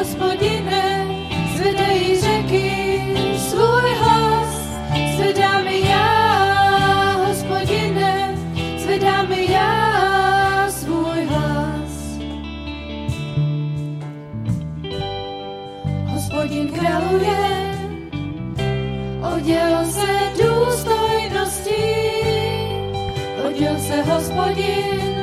Hospodine, zvedají řeky svůj hlas, zvedám i já, Hospodine, zvedám i já svůj hlas. Hospodin králuje, oděl se důstojností, oděl se Hospodin,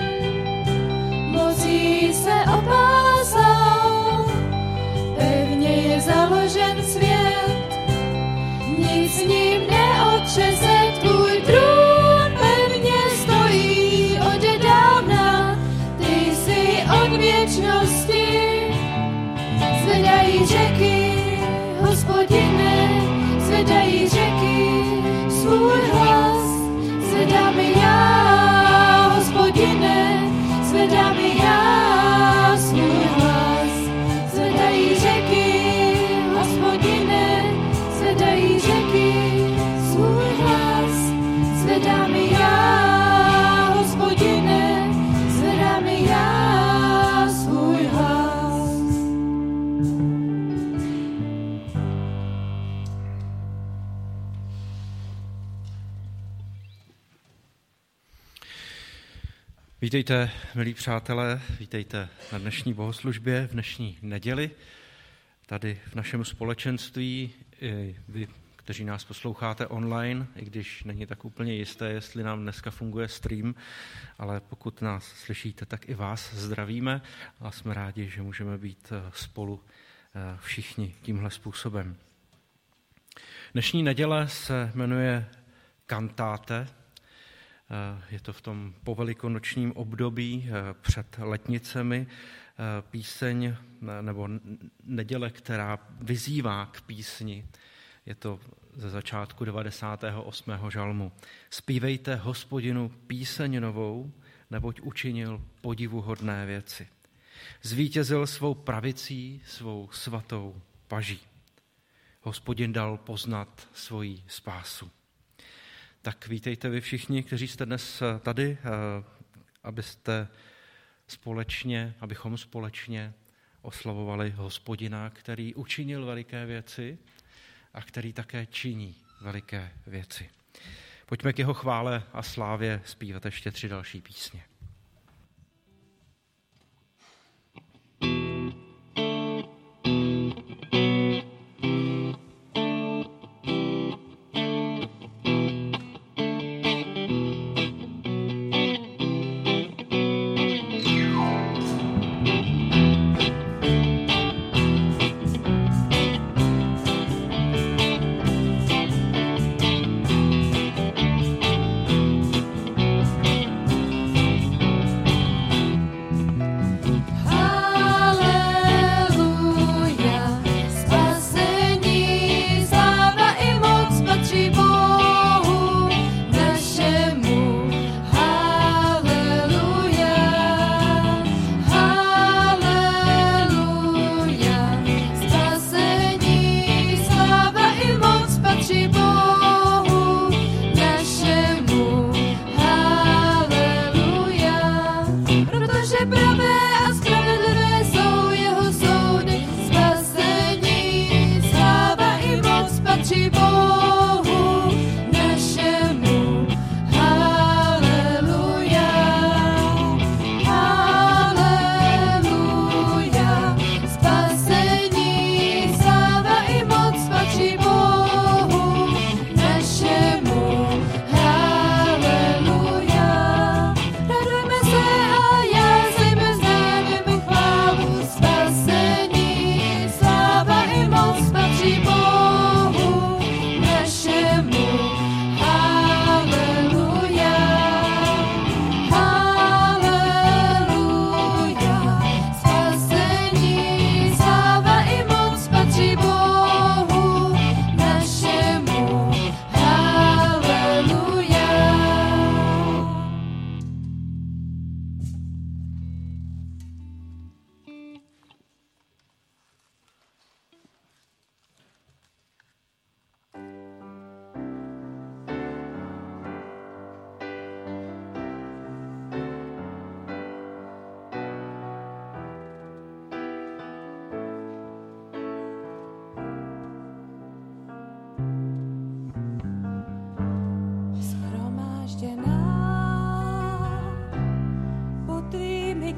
mocí se opásal, pevně je založen svět, nic s ním neotřese, tvůj trůn pevně stojí odedávna, ty jsi od věčnosti. Zvedají řeky, Hospodine, zvedají řeky svůj hlas, zvedám i já, Hospodine, zvedám i já svůj hlas. Zvedají řeky, Hospodine, zvedají řeky svůj hlas, zvedám i já, Hospodine, zvedám i já svůj hlas. Vítejte, milí přátelé, vítejte na dnešní bohoslužbě, v dnešní neděli. Tady v našem společenství, i vy, kteří nás posloucháte online, i když není tak úplně jisté, jestli nám dneska funguje stream, ale pokud nás slyšíte, tak i vás zdravíme a jsme rádi, že můžeme být spolu všichni tímhle způsobem. Dnešní neděle se jmenuje Kantáte. Je to v tom povelikonočním období před letnicemi píseň nebo neděle, která vyzývá k písni. Je to ze začátku 98. žalmu. Zpívejte Hospodinu píseň novou, neboť učinil podivuhodné věci. Zvítězil svou pravicí, svou svatou paží. Hospodin dal poznat svoji spásu. Tak vítejte vy všichni, kteří jste dnes tady, abychom společně oslavovali Hospodina, který učinil veliké věci a který také činí veliké věci. Pojďme k jeho chvále a slávě zpívat ještě 3 další písně.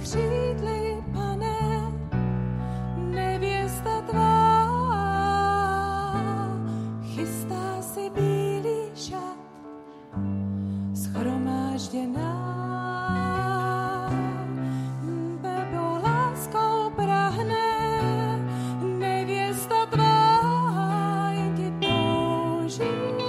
křídly, Pane, nevěsta tvá, chystá si bílý šat, shromážděná. Tebou láskou prahne, nevěsta tvá, jen ti touží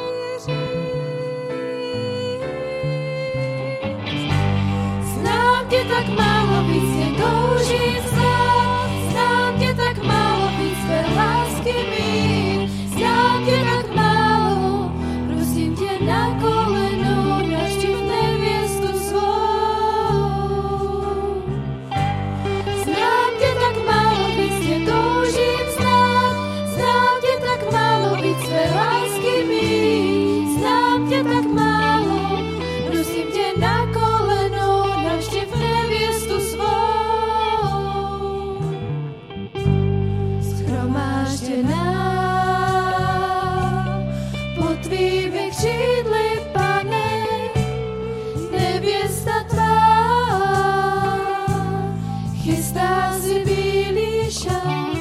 říct. Znám tě tak málo, víc tě toužím znát, znám tě tak málo, víc tvé lásky mít, znám tě tak málo, prosím tě na koleno, navštiv nevěstu svou. Znám tě tak málo, víc tě toužím znát, znám tě tak málo, víc tvé lásky mít, znám tě tak málo, prosím tě na koleno, navštiv nevěstu svou. Shromážděná pod tvými křídly, Pane, nevěsta tvá, chystá si bílý šat,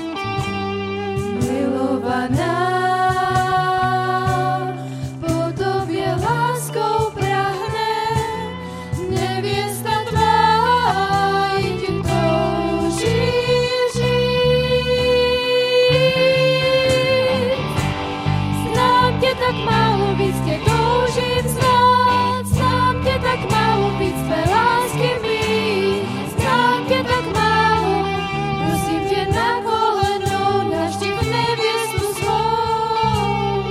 milovaná, po tobě láskou prahne, nevěsta tvá, jen tě touží říct. Znám tě tak málo, víc tě toužím znát, znám tě tak málo, víc tvé lásky mít, znám tě tak málo, prosím tě na koleno, navštiv nevěstu svou.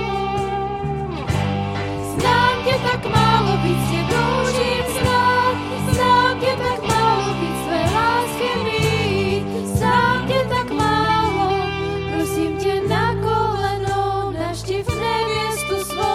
Znám tě tak málo, víc tě toužím znát, znám tě tak málo, víc tvé lásky mít, znám tě tak málo, prosím tě na koleno, navštiv nevěstu svou.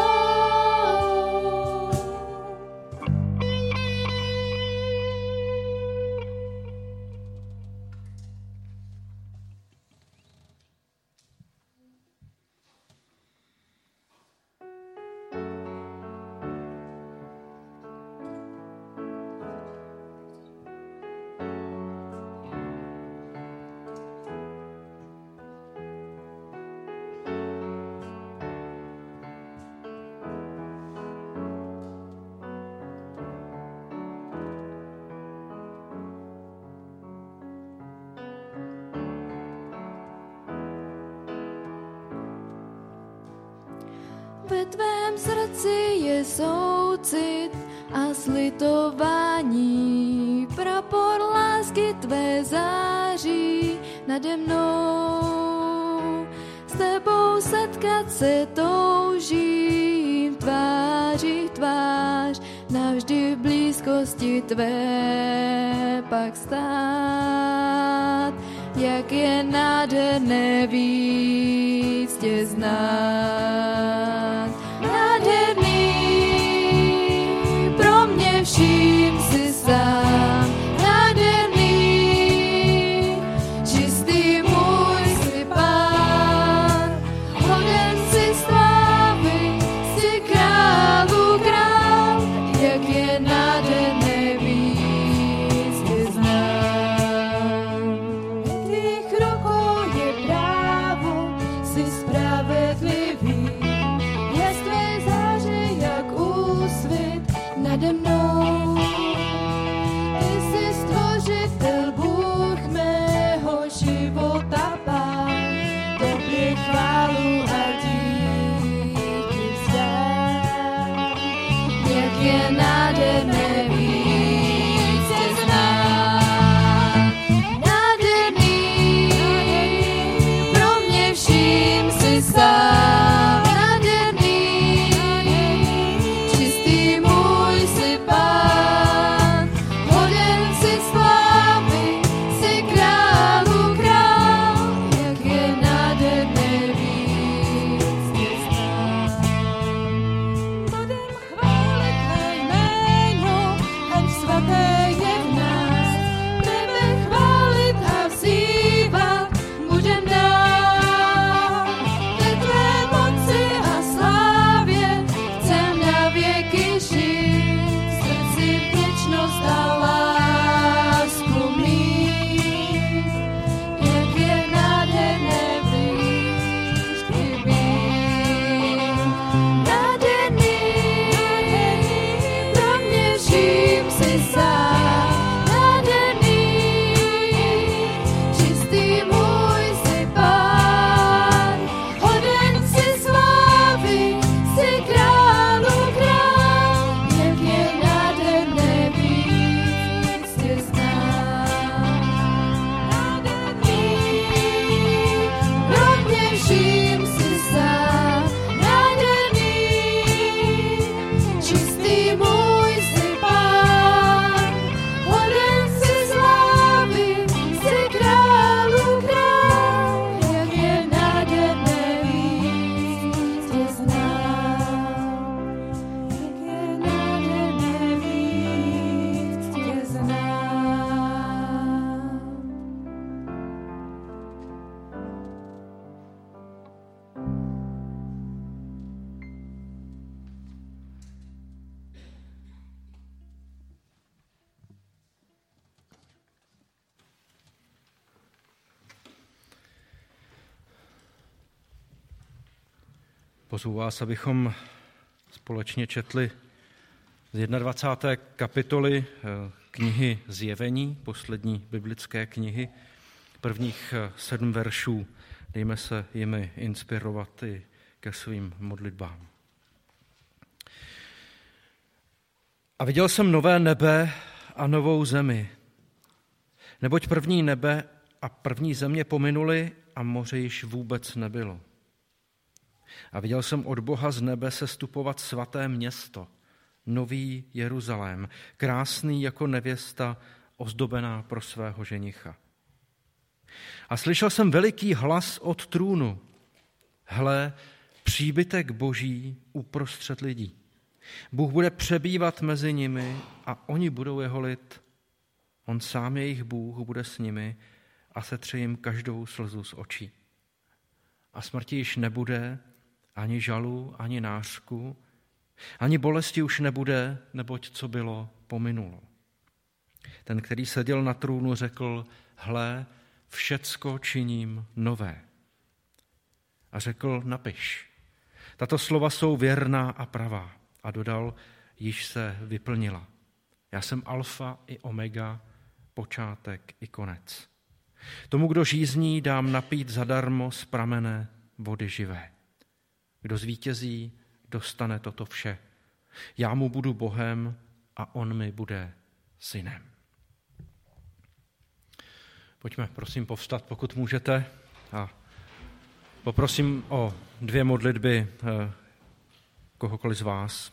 Ve tvém srdci je soucit a slitování, prapor lásky tvé září nade mnou. S tebou setkat se toužím, tváří v tvář, navždy v blízkosti tvé pak stát. Jak je nádherné víc tě znát. Nádherný, pro mě vším si sám. Nádherný, čistý můj si pán. Hoden si slávy, si králu král. Jak je nádherné víc tě znám. V tvých rukou je právo, si spravedlivý. Pozvu vás, abychom společně četli z 21. kapitoly knihy Zjevení, poslední biblické knihy, prvních 7 veršů. Dejme se jimi inspirovat i ke svým modlitbám. A viděl jsem nové nebe a novou zemi, neboť první nebe a první země pominuly a moře již vůbec nebylo. A viděl jsem od Boha z nebe sestupovat svaté město, nový Jeruzalém, krásný jako nevěsta, ozdobená pro svého ženicha. A slyšel jsem veliký hlas od trůnu. Hle, příbytek Boží uprostřed lidí. Bůh bude přebývat mezi nimi a oni budou jeho lid. On sám jejich Bůh bude s nimi a setře jim každou slzu z očí. A smrti již nebude, ani žalu, ani nářku, ani bolesti už nebude, neboť co bylo, pominulo. Ten, který seděl na trůnu, řekl, hle, všecko činím nové. A řekl, napiš, tato slova jsou věrná a pravá. A dodal, již se vyplnila. Já jsem alfa i omega, počátek i konec. Tomu, kdo žízní, dám napít zadarmo z pramene vody živé. Kdo zvítězí, dostane toto vše. Já mu budu Bohem a on mi bude synem. Pojďme, prosím, povstat, pokud můžete. A poprosím o 2 modlitby kohokoliv z vás.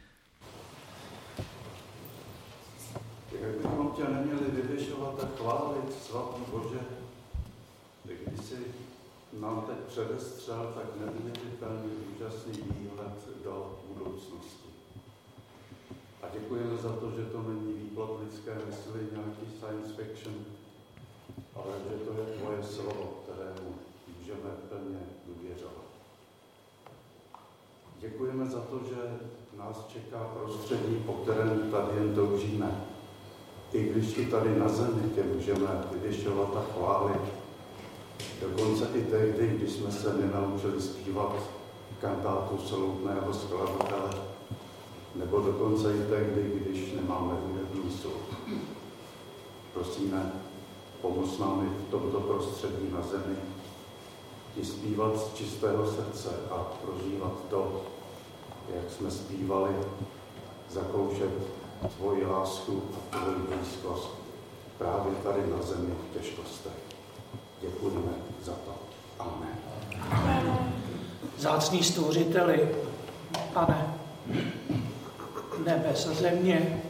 Jak bychom tě neměli vyvěšovat a chválit, svatý Bože, když jsi nám teď předestřel tak nevyměnitelný úžasný výhled do budoucnosti. A děkujeme za to, že to není výplod lidské mysli, nějaký science fiction, ale že to je tvoje slovo, kterému můžeme plně důvěřovat. Děkujeme za to, že nás čeká prostředí, po kterém tady jen toužíme. I když i tady na zemi tě můžeme vyvěšovat a chválit. Dokonce i tehdy, když jsme se nenaučili zpívat kantátu slovutného skladatele. Nebo dokonce i tehdy, když nemáme hudební sluch. Prosíme, pomoz nám i v tomto prostředí na zemi ti zpívat z čistého srdce a prožívat to, jak jsme zpívali, zakoušet tvoji lásku a tvoji blízkost právě tady na zemi v těžkostech. Děkujeme za to. Amen. Vzácný stvořiteli, Pane, nebes a země,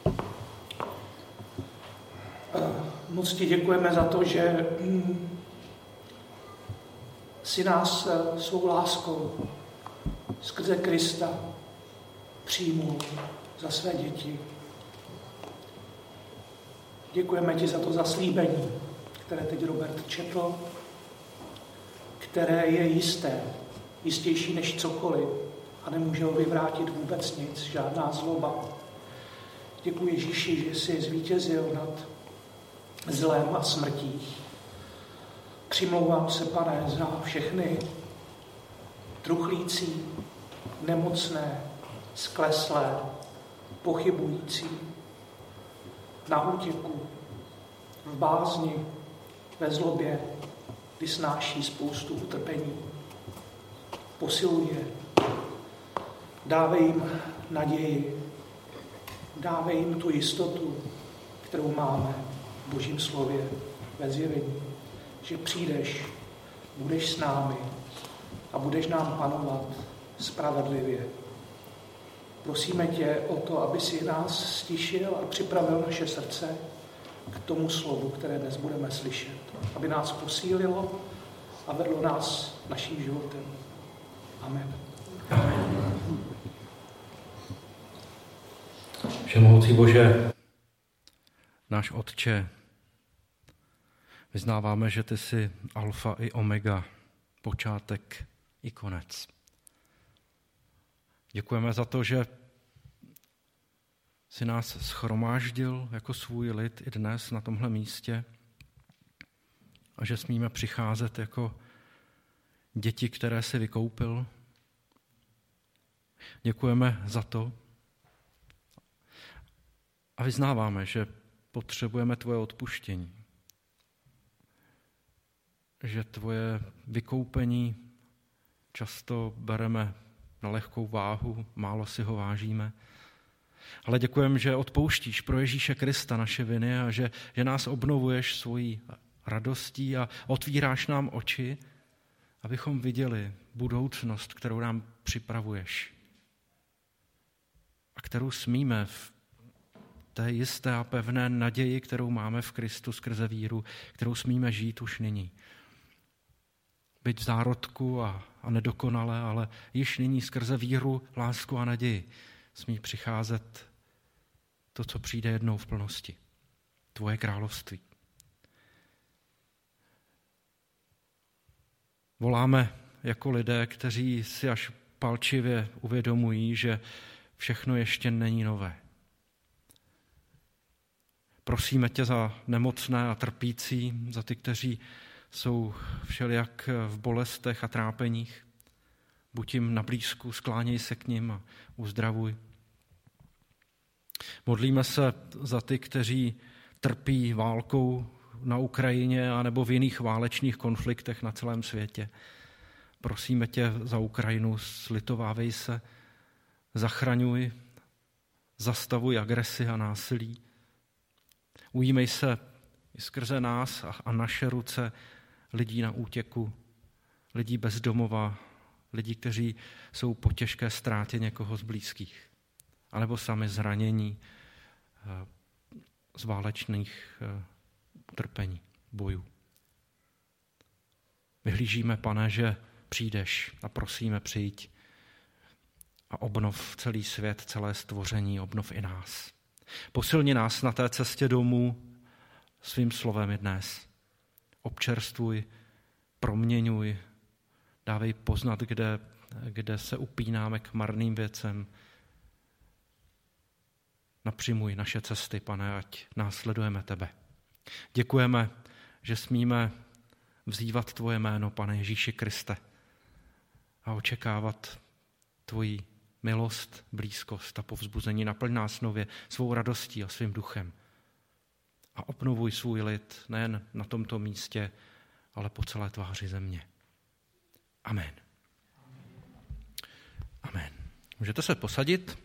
moc ti děkujeme za to, že si nás svou láskou skrze Krista přijmul za své děti. Děkujeme ti za to zaslíbení, které teď Robert četl, které je jisté, jistější než cokoliv a nemůže ho vyvrátit vůbec nic, žádná zloba. Děkuji Ježíši, že jsi zvítězil nad zlem a smrtí. Přimlouvám se, Pane, za všechny truchlící, nemocné, skleslé, pochybující, na útěku, v bázni, ve zlobě, kdy snáší spoustu utrpení. Posiluj je, dávej jim naději, dávej jim tu jistotu, kterou máme v Božím slově ve Zjevení, že přijdeš, budeš s námi a budeš nám panovat spravedlivě. Prosíme tě o to, aby si nás stišil a připravil naše srdce k tomu slovu, které dnes budeme slyšet. Aby nás posílilo a vedlo nás naším životem. Amen. Amen. Všemohoucí Bože, náš Otče, vyznáváme, že ty jsi alfa i omega, počátek i konec. Děkujeme za to, že jsi nás shromáždil jako svůj lid i dnes na tomhle místě a že smíme přicházet jako děti, které jsi vykoupil, Děkujeme za to a vyznáváme, že potřebujeme tvoje odpuštění, že tvoje vykoupení často bereme na lehkou váhu, málo si ho vážíme. Ale děkujeme, že odpouštíš pro Ježíše Krista naše viny a že nás obnovuješ svojí radostí a otvíráš nám oči, abychom viděli budoucnost, kterou nám připravuješ a kterou smíme v té jisté a pevné naději, kterou máme v Kristu skrze víru, kterou smíme žít už nyní. Byť v zárodku a nedokonale, ale již nyní skrze víru, lásku a naději smí přicházet to, co přijde jednou v plnosti. Tvoje království. Voláme jako lidé, kteří si až palčivě uvědomují, že všechno ještě není nové. Prosíme tě za nemocné a trpící, za ty, kteří jsou všelijak v bolestech a trápeních. Buď jim na blízku, skláněj se k nim a uzdravuj. Modlíme se za ty, kteří trpí válkou na Ukrajině anebo v jiných válečných konfliktech na celém světě. Prosíme tě za Ukrajinu, slitovávej se, zachraňuj, zastavuj agresi a násilí. Ujímej se i skrze nás a naše ruce lidí na útěku, lidí bez domova, lidí, kteří jsou po těžké ztrátě někoho z blízkých, anebo sami zranění z válečných utrpení, bojů. Vyhlížíme, Pane, že přijdeš a prosíme, přijď a obnov celý svět, celé stvoření, obnov i nás. Posilni nás na té cestě domů svým slovem i dnes. Občerstvuj, proměňuj, dávej poznat, kde se upínáme k marným věcem. Napřimuj naše cesty, Pane, ať následujeme tebe. Děkujeme, že smíme vzývat tvoje jméno, Pane Ježíši Kriste, a očekávat tvoji milost, blízkost a povzbuzení. Naplň nás nově svou radostí a svým duchem. A obnovuj svůj lid nejen na tomto místě, ale po celé tváři země. Amen. Amen. Můžete se posadit.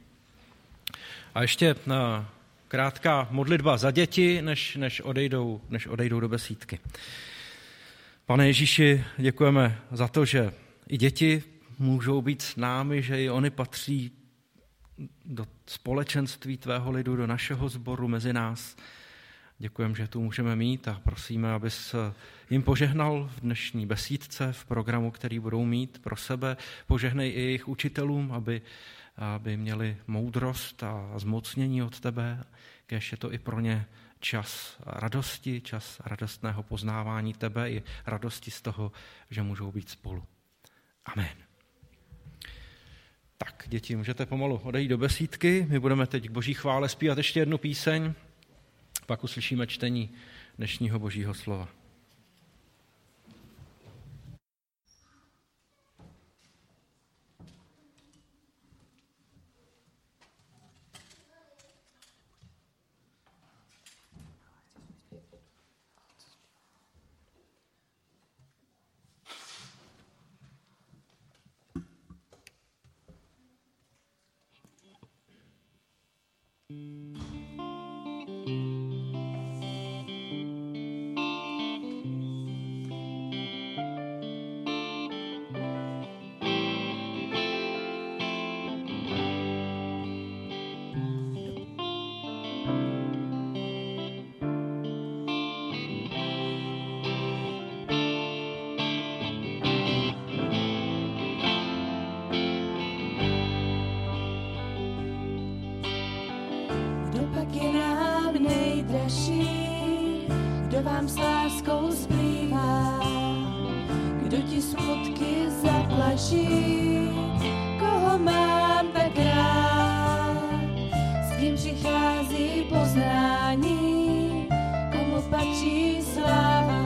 A ještě krátká modlitba za děti, než odejdou do besídky. Pane Ježíši, děkujeme za to, že i děti můžou být s námi, že i oni patří do společenství tvého lidu, do našeho sboru mezi nás. Děkujeme, že tu můžeme mít a prosíme, abys jim požehnal v dnešní besídce, v programu, který budou mít pro sebe. Požehnej i jejich učitelům, aby měli moudrost a zmocnění od tebe, kéž je to i pro ně čas radosti, čas radostného poznávání tebe i radosti z toho, že můžou být spolu. Amen. Tak, děti, můžete pomalu odejít do besídky. My budeme teď k Boží chvále zpívat ještě jednu píseň, pak uslyšíme čtení dnešního Božího slova. Kdo vám s láskou zblívá, kdo ti smutky zaplaší, koho mám tak rád, s kým přichází poznání, komu patří sláva,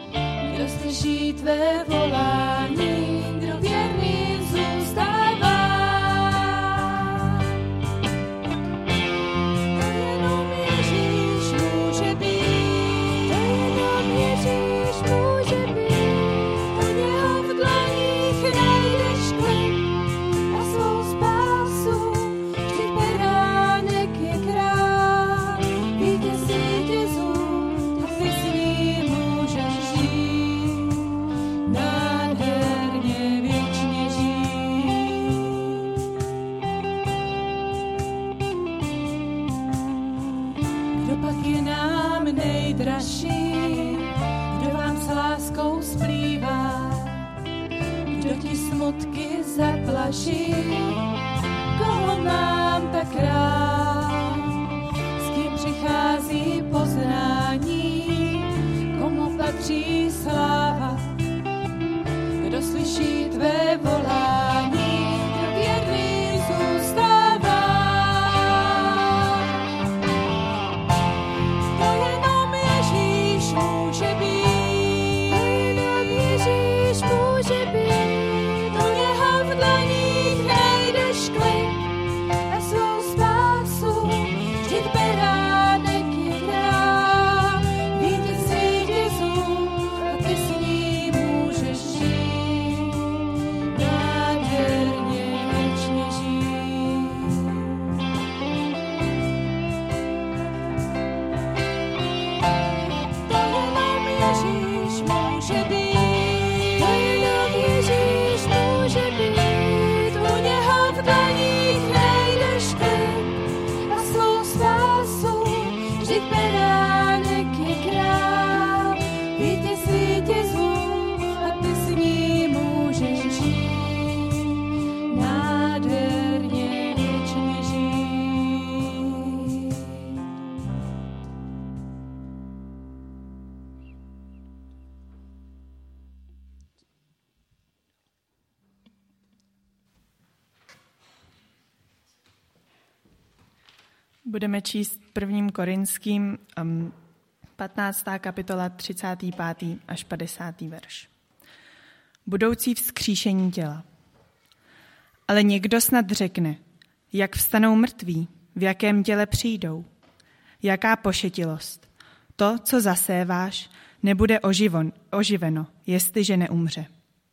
kdo slyší tvé volání, kdo věrný zůstává. láskou splývá. Kdo ti smutky zaplaší, koho mám tak rád, s kým přichází poznání, komu patří sláva, kdo slyší tvé volání, kdo věrný zůstává. To jenom Ježíš může být, to jenom Ježíš může být, do něho v dlaních najdeš klid a svou spásu, vždyť beránek je král, vítěz vítězů a ty s ním můžeš žít, nádherně věčně žít. To jenom Ježíš může být, to jenom Ježíš může být, u něho v dlaních najdeš klid a svou spásu, vždyť beránek je král, vítěz vítězů a ty s ním můžeš žít, nádherně věčně žít. Budeme číst 1. Korinským 15. kapitola 35. až 50. verš. Budoucí vzkříšení těla. Ale někdo snad řekne, jak vstanou mrtví, v jakém těle přijdou. Jaká pošetilost. To, co zaséváš, nebude oživeno, jestliže neumře.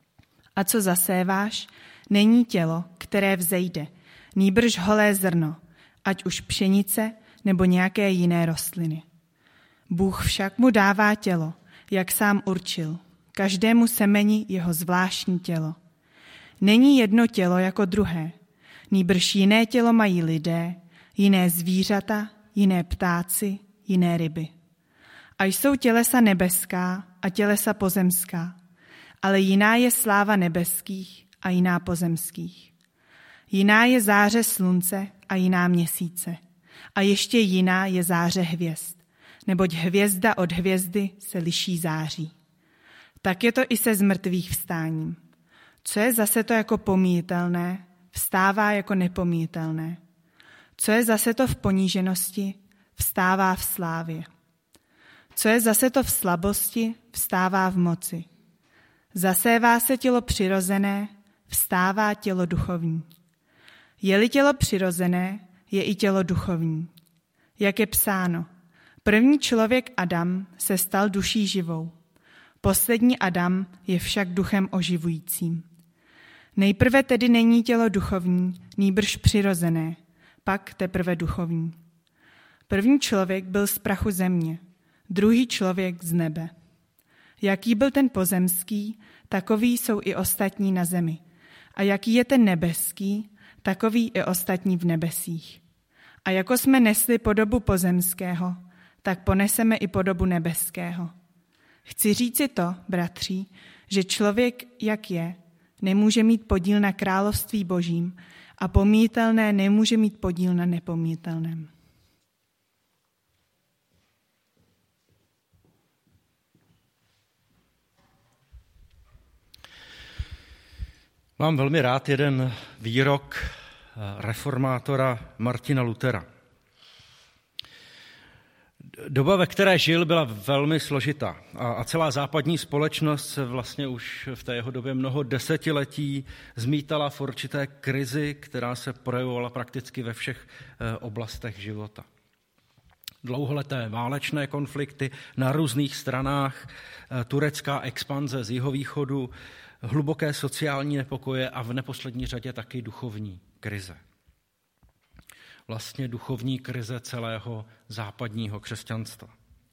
A co zaséváš, není tělo, které vzejde, nýbrž holé zrno, ať už pšenice nebo nějaké jiné rostliny. Bůh však mu dává tělo, jak sám určil, každému semeni jeho zvláštní tělo. Není jedno tělo jako druhé, nýbrž jiné tělo mají lidé, jiné zvířata, jiné ptáci, jiné ryby. A jsou tělesa nebeská a tělesa pozemská, ale jiná je sláva nebeských a jiná pozemských. Jiná je záře slunce a jiná měsíce. A ještě jiná je záře hvězd, neboť hvězda od hvězdy se liší září. Tak je to i se zmrtvých vstáním. Co je zase to jako pomíjitelné, vstává jako nepomíjitelné. Co je zase to v poníženosti, vstává v slávě. Co je zase to v slabosti, vstává v moci. Zasévá se tělo přirozené, vstává tělo duchovní. Je-li tělo přirozené, je i tělo duchovní. Jak je psáno, první člověk Adam se stal duší živou. Poslední Adam je však duchem oživujícím. Nejprve tedy není tělo duchovní, nýbrž přirozené, pak teprve duchovní. První člověk byl z prachu země, druhý člověk z nebe. Jaký byl ten pozemský, takový jsou i ostatní na zemi. A jaký je ten nebeský, takový i ostatní v nebesích. A jako jsme nesli podobu pozemského, tak poneseme i podobu nebeského. Chci říci to, bratři, že člověk, jak je, nemůže mít podíl na království božím a pomíjitelné nemůže mít podíl na nepomíjitelném. Mám velmi rád jeden výrok reformátora Martina Luthera. Doba, ve které žil, byla velmi složitá a celá západní společnost se vlastně už v té jeho době mnoho desetiletí zmítala v určité krizi, která se projevovala prakticky ve všech oblastech života. Dlouholeté válečné konflikty na různých stranách, turecká expanze z jihovýchodu, hluboké sociální nepokoje a v neposlední řadě taky duchovní krize. Vlastně duchovní krize celého západního křesťanstva.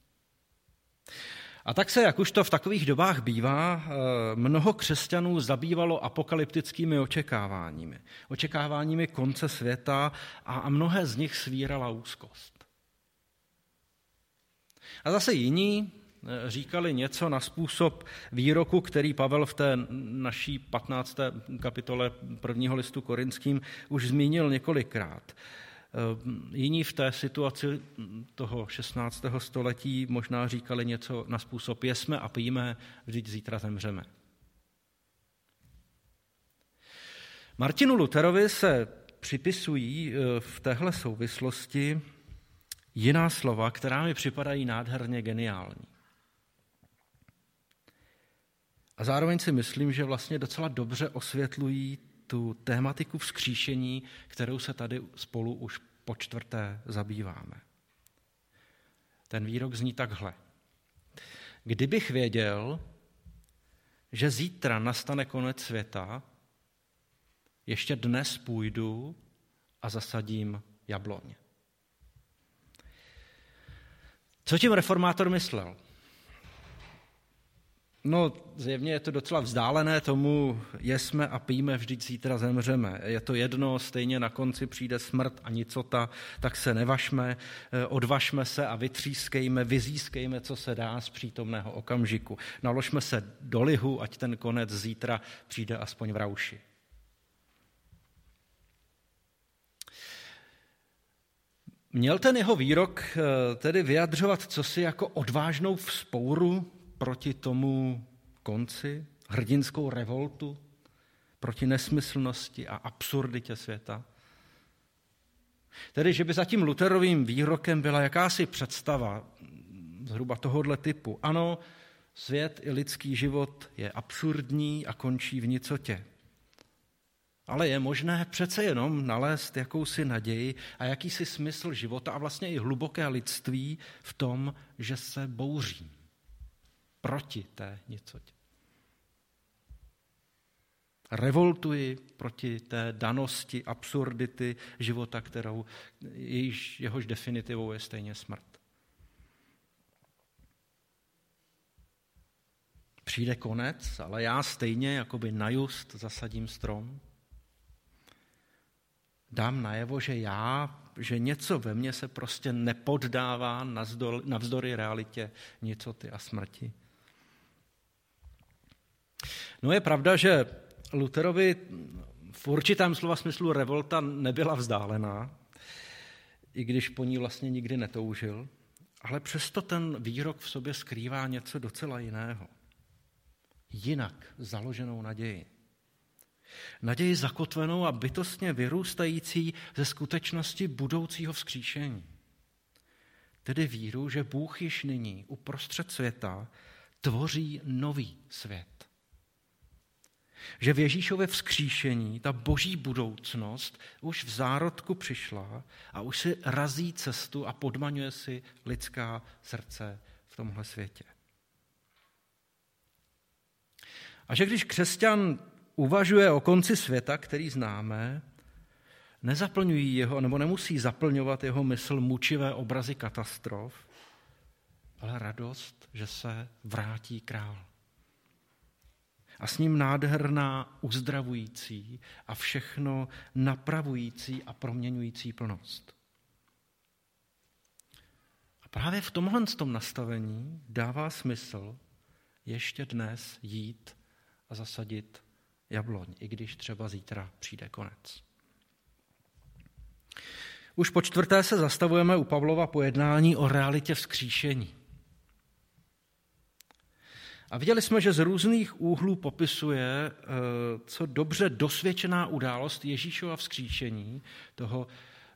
A tak se, jak už to v takových dobách bývá, mnoho křesťanů zabývalo apokalyptickými očekáváními. Očekáváními konce světa a mnohé z nich svírala úzkost. A zase jiní, říkali něco na způsob výroku, který Pavel v té naší 15. kapitole 1. listu Korinským už zmínil několikrát. Jiní v té situaci toho 16. století možná říkali něco na způsob jesme a pijme, vždyť zítra zemřeme. Martinu Lutherovi se připisují v téhle souvislosti jiná slova, která mi připadají nádherně geniální. A zároveň si myslím, že vlastně docela dobře osvětlují tu tématiku vzkříšení, kterou se tady spolu už po čtvrté zabýváme. Ten výrok zní takhle. Kdybych věděl, že zítra nastane konec světa, ještě dnes půjdu a zasadím jabloň. Co tím reformátor myslel? No, zjevně je to docela vzdálené tomu jesme a pijme, vždyť zítra zemřeme. Je to jedno, stejně na konci přijde smrt a nicota, tak se nevažme, odvažme se a vytřískejme, vyzískejme, co se dá z přítomného okamžiku. Naložme se do lihu, ať ten konec zítra přijde aspoň v rauši. Měl ten jeho výrok tedy vyjadřovat cosi jako odvážnou vzpouru proti tomu konci, hrdinskou revoltu, proti nesmyslnosti a absurditě světa? Tedy, že by za tím Lutherovým výrokem byla jakási představa zhruba tohohle typu. Ano, svět i lidský život je absurdní a končí v nicotě. Ale je možné přece jenom nalézt jakousi naději a jakýsi smysl života a vlastně i hluboké lidství v tom, že se bouří proti té nicotě. Revoltuji proti té danosti, absurdity života, jehož definitivou je stejně smrt. Přijde konec, ale já stejně jakoby na just zasadím strom. Dám najevo, že něco ve mně se prostě nepoddává navzdory realitě nicoty a smrti. No je pravda, že Lutherovi v určitém slova smyslu revolta nebyla vzdálená, i když po ní vlastně nikdy netoužil, ale přesto ten výrok v sobě skrývá něco docela jiného. Jinak založenou naději. Naději zakotvenou a bytostně vyrůstající ze skutečnosti budoucího vzkříšení. Tedy víru, že Bůh již nyní uprostřed světa tvoří nový svět. Že v Ježíšově vzkříšení ta boží budoucnost už v zárodku přišla a už si razí cestu a podmaňuje si lidská srdce v tomhle světě. A že když křesťan uvažuje o konci světa, který známe, nezaplňují jeho, nebo nemusí zaplňovat jeho mysl mučivé obrazy katastrof, ale radost, že se vrátí král. A s ním nádherná, uzdravující a všechno napravující a proměňující plnost. A právě v tomhle nastavení dává smysl ještě dnes jít a zasadit jabloň, i když třeba zítra přijde konec. Už po čtvrté se zastavujeme u Pavlova pojednání o realitě vzkříšení. A viděli jsme, že z různých úhlů popisuje, co dobře dosvědčená událost Ježíšova vzkříšení, toho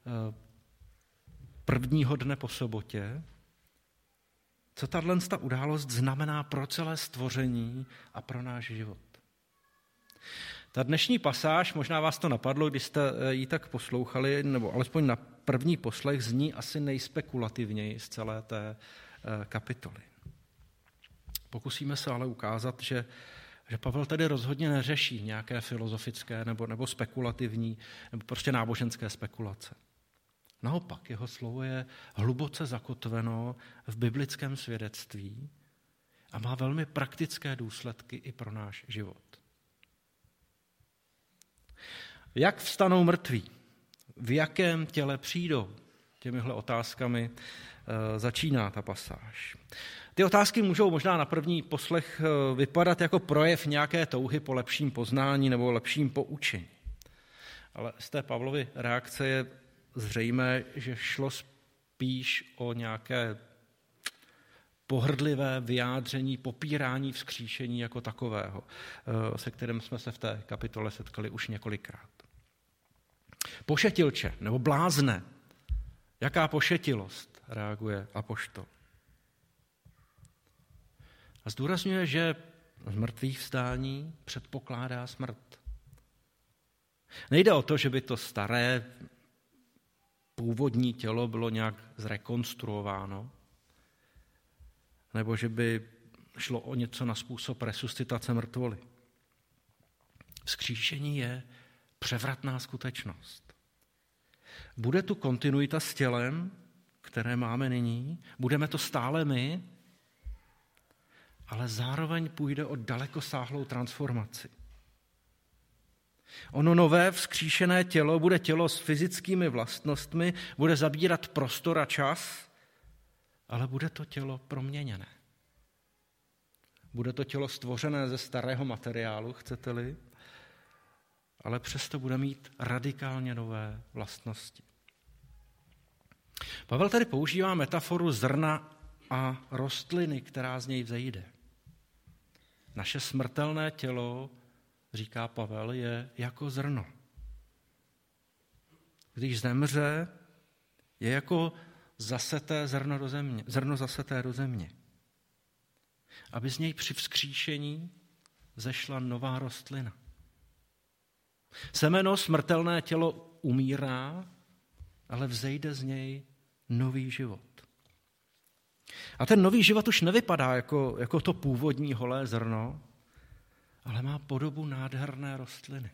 prvního dne po sobotě, co tato událost znamená pro celé stvoření a pro náš život. Ta dnešní pasáž, možná vás to napadlo, když jste ji tak poslouchali, nebo alespoň na první poslech, zní asi nejspekulativněji z celé té kapitoly. Pokusíme se ale ukázat, že Pavel tedy rozhodně neřeší nějaké filozofické nebo spekulativní, nebo prostě náboženské spekulace. Naopak, jeho slovo je hluboce zakotveno v biblickém svědectví a má velmi praktické důsledky i pro náš život. Jak vstanou mrtví? V jakém těle přijdou? Těmihle otázkami začíná ta pasáž. Ty otázky můžou možná na první poslech vypadat jako projev nějaké touhy po lepším poznání nebo lepším poučení. Ale z té Pavlovy reakce je zřejmé, že šlo spíš o nějaké pohrdlivé vyjádření, popírání vzkříšení jako takového, se kterým jsme se v té kapitole setkali už několikrát. Pošetilče nebo blázne. Jaká pošetilost, reaguje apoštol. A zdůrazňuje, že zmrtvých vstání předpokládá smrt. Nejde o to, že by to staré původní tělo bylo nějak zrekonstruováno, nebo že by šlo o něco na způsob resuscitace mrtvoly. Vzkříšení je převratná skutečnost. Bude tu kontinuita s tělem, které máme nyní, budeme to stále my, ale zároveň půjde o dalekosáhlou transformaci. Ono nové vzkříšené tělo bude tělo s fyzickými vlastnostmi, bude zabírat prostor a čas, ale bude to tělo proměněné. Bude to tělo stvořené ze starého materiálu, chcete-li, ale přesto bude mít radikálně nové vlastnosti. Pavel tady používá metaforu zrna a rostliny, která z něj vzejde. Naše smrtelné tělo, říká Pavel, je jako zrno. Když zemře, je jako zaseté zrno zaseté do země. Aby z něj při vzkříšení zešla nová rostlina. Semeno, smrtelné tělo umírá, ale vzejde z něj nový život. A ten nový život už nevypadá jako to původní holé zrno, ale má podobu nádherné rostliny.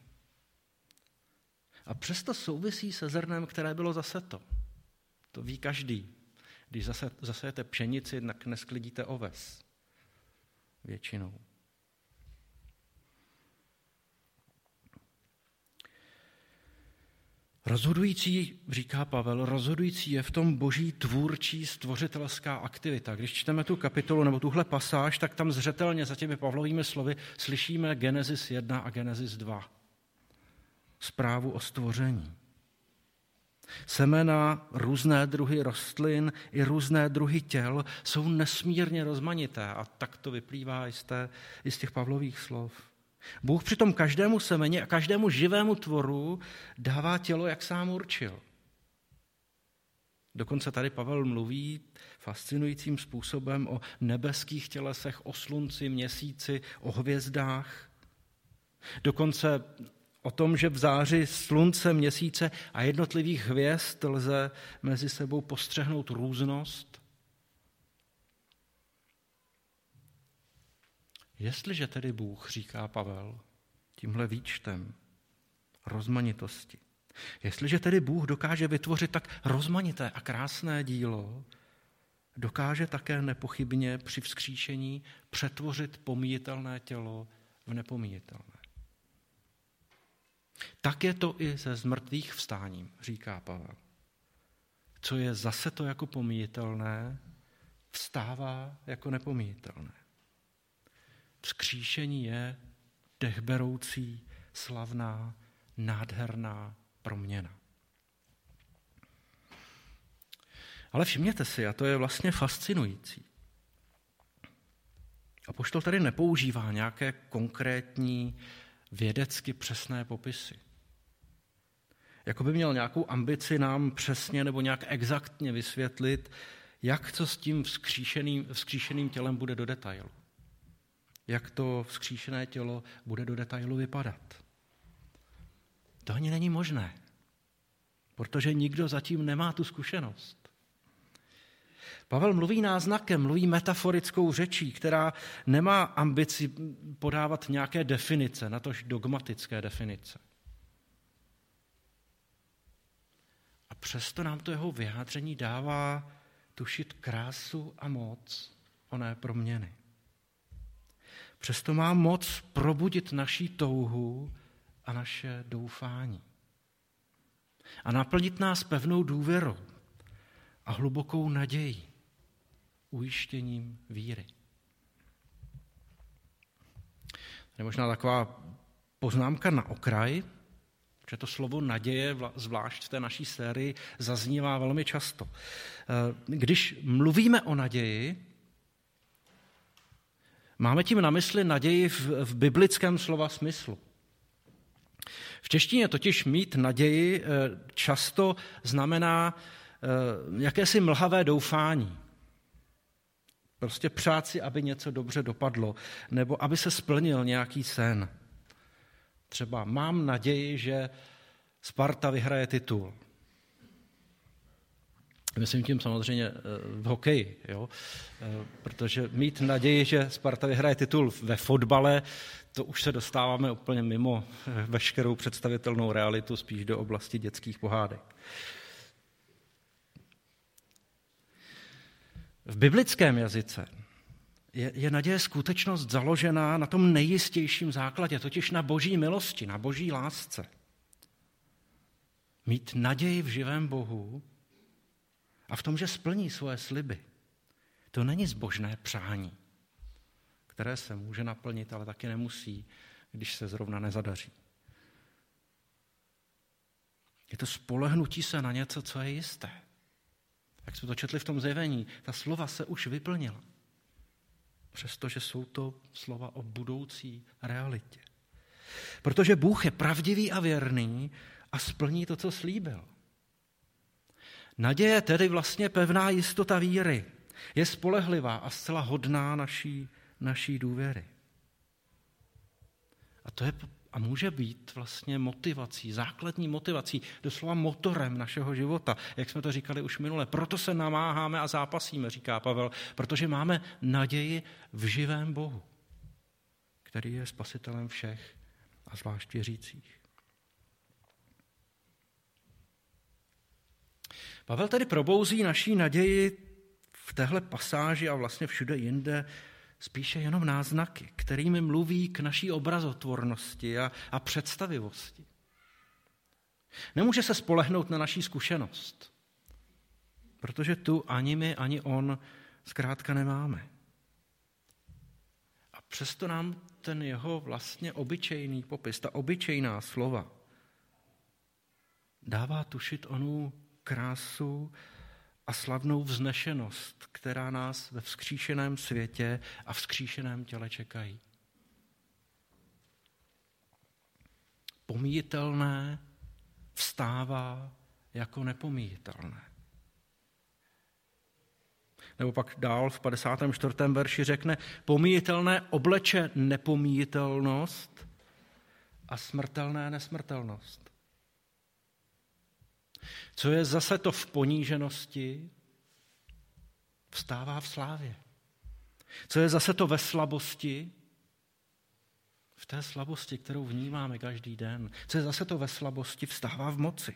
A přesto souvisí se zrnem, které bylo zaseto. To ví každý. Když zasejete pšenici, tak nesklidíte oves. Většinou. Rozhodující, říká Pavel, rozhodující je v tom boží tvůrčí stvořitelská aktivita. Když čteme tu kapitolu nebo tuhle pasáž, tak tam zřetelně za těmi Pavlovými slovy slyšíme Genesis 1 a Genesis 2. Zprávu o stvoření. Semena, různé druhy rostlin i různé druhy těl jsou nesmírně rozmanité a tak to vyplývá i z těch Pavlových slov. Bůh přitom každému semeni a každému živému tvoru dává tělo, jak sám určil. Dokonce tady Pavel mluví fascinujícím způsobem o nebeských tělesech, o slunci, měsíci, o hvězdách. Dokonce o tom, že v záři slunce, měsíce a jednotlivých hvězd lze mezi sebou postřehnout různost. Jestliže tedy Bůh, říká Pavel, tímhle výčtem rozmanitosti, jestliže tedy Bůh dokáže vytvořit tak rozmanité a krásné dílo, dokáže také nepochybně při vzkříšení přetvořit pomíjitelné tělo v nepomíjitelné. Tak je to i se zmrtvých vstáním, říká Pavel. Co je zase to jako pomíjitelné, vstává jako nepomíjitelné. Vzkříšení je dechberoucí, slavná, nádherná proměna. Ale všimněte si, a to je vlastně fascinující. Apoštol tady nepoužívá nějaké konkrétní vědecky přesné popisy. Jako by měl nějakou ambici nám přesně nebo nějak exaktně vysvětlit, jak to s tím vzkříšeným tělem bude do detailu. Jak to vzkříšené tělo bude do detailu vypadat. To ani není možné, protože nikdo zatím nemá tu zkušenost. Pavel mluví náznakem, mluví metaforickou řečí, která nemá ambici podávat nějaké definice, natož dogmatické definice. A přesto nám to jeho vyjádření dává tušit krásu a moc oné proměny. Přesto má moc probudit naši touhu a naše doufání. A naplnit nás pevnou důvěrou a hlubokou nadějí. ujištěním víry. Je možná taková poznámka na okraj, že to slovo naděje, zvlášť v té naší sérii, zaznívá velmi často. Když mluvíme o naději, máme tím na mysli naději v biblickém slova smyslu. V češtině totiž mít naději často znamená jakési mlhavé doufání. Prostě přát si, aby něco dobře dopadlo, nebo aby se splnil nějaký sen. Třeba mám naději, že Sparta vyhraje titul. Myslím tím samozřejmě v hokeji, jo? Protože mít naději, že Sparta vyhraje titul ve fotbale, to už se dostáváme úplně mimo veškerou představitelnou realitu, spíš do oblasti dětských pohádek. V biblickém jazyce je naděje skutečnost založená na tom nejistějším základě, totiž na boží milosti, na boží lásce. Mít naději v živém Bohu a v tom, že splní svoje sliby, to není zbožné přání, které se může naplnit, ale taky nemusí, když se zrovna nezadaří. Je to spolehnutí se na něco, co je jisté. Jak jsme to četli v tom zjevení, ta slova se už vyplnila. Přestože jsou to slova o budoucí realitě. Protože Bůh je pravdivý a věrný a splní to, co slíbil. Naděje tedy vlastně pevná jistota víry. Je spolehlivá a zcela hodná naší důvěry. A může být vlastně motivací, základní motivací, doslova motorem našeho života, jak jsme to říkali už minule. Proto se namáháme a zápasíme, říká Pavel, protože máme naději v živém Bohu, který je spasitelem všech a zvlášť věřících. Pavel tedy probouzí naší naději v téhle pasáži a vlastně všude jinde spíše jenom náznaky, kterými mluví k naší obrazotvornosti a představivosti. Nemůže se spolehnout na naší zkušenost, protože tu ani my, ani on zkrátka nemáme. A přesto nám ten jeho vlastně obyčejný popis, ta obyčejná slova, dává tušit onu krásu a slavnou vznešenost, která nás ve vzkříšeném světě a vzkříšeném těle čekají. Pomíjitelné vstává jako nepomíjitelné. Nebo pak dál v 54. verši řekne, pomíjitelné obleče nepomíjitelnost a smrtelné nesmrtelnost. Co je zase to v poníženosti, vstává v slávě. Co je zase to ve slabosti, v té slabosti, kterou vnímáme každý den. Co je zase to ve slabosti, vstává v moci.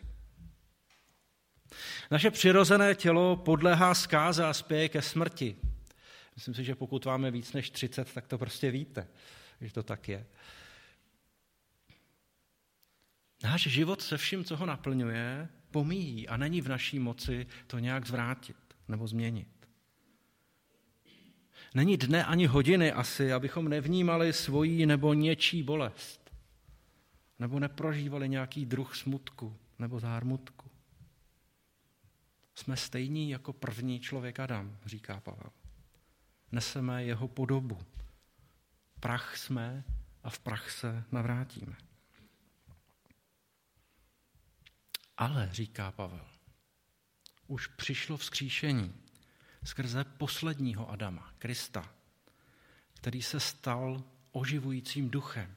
Naše přirozené tělo podléhá zkáze a spěje ke smrti. Myslím si, že pokud máme víc než 30, tak to prostě víte, že to tak je. Náš život se vším, co ho naplňuje, pomíjí a není v naší moci to nějak zvrátit nebo změnit. Není dne ani hodiny asi, abychom nevnímali svoji nebo něčí bolest, nebo neprožívali nějaký druh smutku nebo zármutku. Jsme stejní jako první člověk Adam, říká Pavel. Neseme jeho podobu. Prach jsme a v prach se navrátíme. Ale, říká Pavel, už přišlo vzkříšení skrze posledního Adama, Krista, který se stal oživujícím duchem.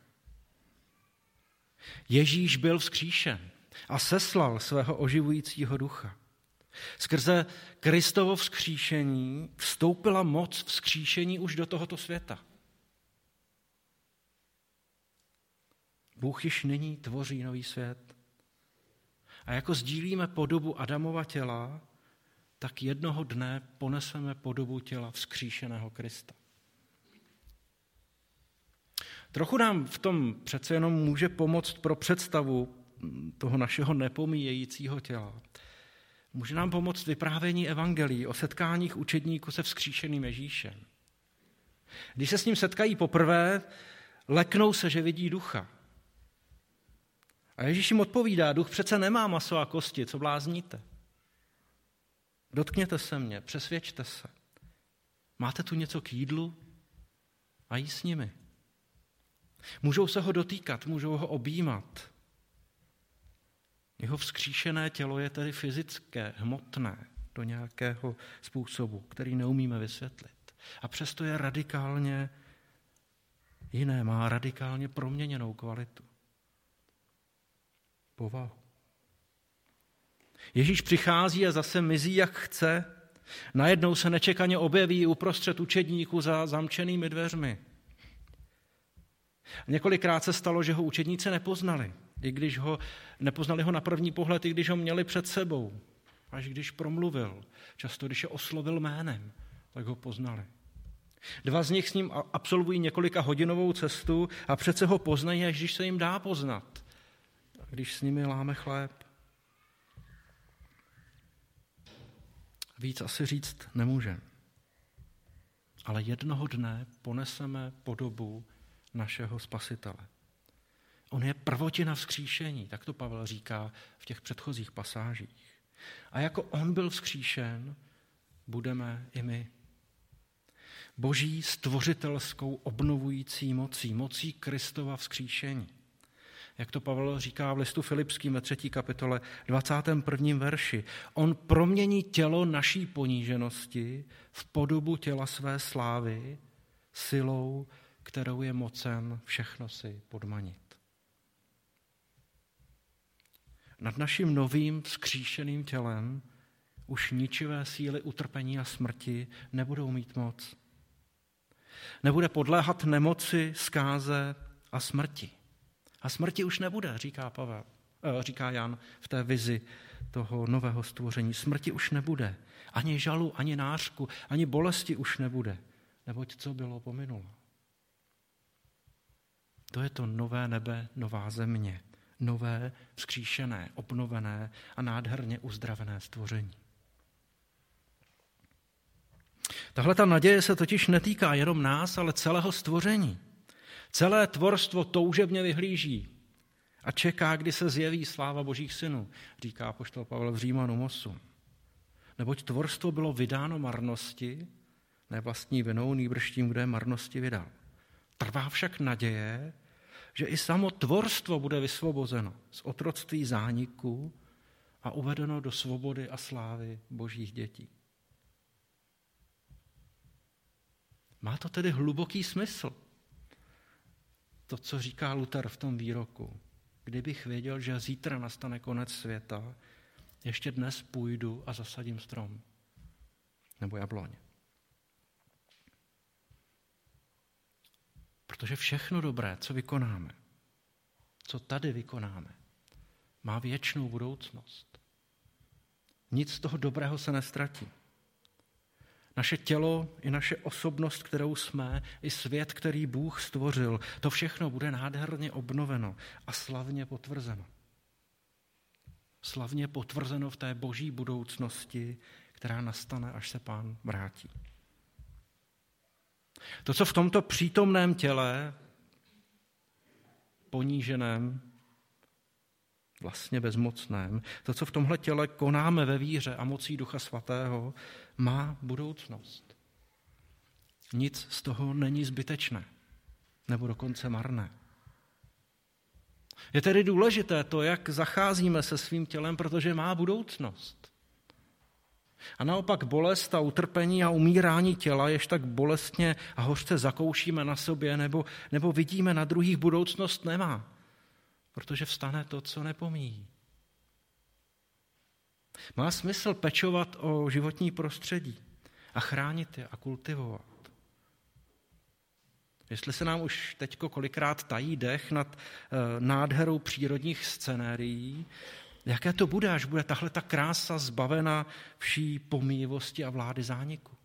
Ježíš byl vzkříšen a seslal svého oživujícího ducha. Skrze Kristovo vzkříšení vstoupila moc vzkříšení už do tohoto světa. Bůh již nyní tvoří nový svět. A jako sdílíme podobu Adamova těla, tak jednoho dne poneseme podobu těla vzkříšeného Krista. Trochu nám v tom přece jenom může pomoct pro představu toho našeho nepomíjejícího těla. Může nám pomoct vyprávění evangelií o setkáních učedníků se vzkříšeným Ježíšem. Když se s ním setkají poprvé, leknou se, že vidí ducha. A Ježíš jim odpovídá, duch přece nemá maso a kosti, co blázníte? Dotkněte se mě, přesvědčte se. Máte tu něco k jídlu? A jí s nimi. Můžou se ho dotýkat, můžou ho objímat. Jeho vzkříšené tělo je tedy fyzické, hmotné do nějakého způsobu, který neumíme vysvětlit. A přesto je radikálně jiné, má radikálně proměněnou kvalitu. Povahu. Ježíš přichází a zase mizí, jak chce. Najednou se nečekaně objeví uprostřed učedníků za zamčenými dveřmi. Několikrát se stalo, že ho učedníci nepoznali, nepoznali ho na první pohled, i když ho měli před sebou. Až když promluvil, často když je oslovil jménem, tak ho poznali. Dva z nich s ním absolvují několika hodinovou cestu a přece ho poznají, až když se jim dá poznat, když s nimi láme chléb. Víc asi říct nemůžeme. Ale jednoho dne poneseme podobu našeho Spasitele. On je prvotina vzkříšení, tak to Pavel říká v těch předchozích pasážích. A jako on byl vzkříšen, budeme i my. Boží stvořitelskou obnovující mocí Kristova vzkříšení. Jak to Pavel říká v listu Filipským ve 3. kapitole 21. verši. On promění tělo naší poníženosti v podobu těla své slávy silou, kterou je mocen všechno si podmanit. Nad naším novým vzkříšeným tělem už ničivé síly utrpení a smrti nebudou mít moc. Nebude podléhat nemoci, zkáze a smrti. A smrti už nebude, říká Jan v té vizi toho nového stvoření. Smrti už nebude. Ani žalu, ani nářku, ani bolesti už nebude. Neboť co bylo, pominulo. To je to nové nebe, nová země. Nové, vzkříšené, obnovené a nádherně uzdravené stvoření. Tahle ta naděje se totiž netýká jenom nás, ale celého stvoření. Celé tvorstvo toužebně vyhlíží a čeká, kdy se zjeví sláva Božích synů, říká apoštol Pavel v Římanům 8. Neboť tvorstvo bylo vydáno marnosti, ne vlastní vinou, nýbrž tím, kdo je marnosti vydal. Trvá však naděje, že i samo tvorstvo bude vysvobozeno z otroctví zániku a uvedeno do svobody a slávy Božích dětí. Má to tedy hluboký smysl, to, co říká Luther v tom výroku. Kdybych věděl, že zítra nastane konec světa, ještě dnes půjdu a zasadím strom. Nebo jabloň. Protože všechno dobré, co vykonáme, co tady vykonáme, má věčnou budoucnost. Nic z toho dobrého se neztratí. Naše tělo i naše osobnost, kterou jsme, i svět, který Bůh stvořil, to všechno bude nádherně obnoveno a slavně potvrzeno. Slavně potvrzeno v té boží budoucnosti, která nastane, až se Pán vrátí. To, co v tomto přítomném těle, poníženém, vlastně bezmocném, to, co v tomhle těle konáme ve víře a mocí Ducha Svatého, má budoucnost. Nic z toho není zbytečné, nebo dokonce marné. Je tedy důležité to, jak zacházíme se svým tělem, protože má budoucnost. A naopak bolest a utrpení a umírání těla, jež tak bolestně a hořce zakoušíme na sobě nebo vidíme na druhých, budoucnost nemá, protože vstane to, co nepomíjí. Má smysl pečovat o životní prostředí a chránit je a kultivovat. Jestli se nám už teďko kolikrát tají dech nad nádherou přírodních scenérií, jaké to bude, až bude tahle ta krása zbavena vší pomíjivosti a vlády zániku?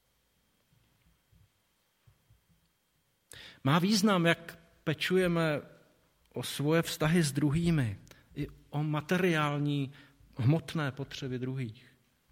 Má význam, jak pečujeme o svoje vztahy s druhými, i o materiální hmotné potřeby druhých.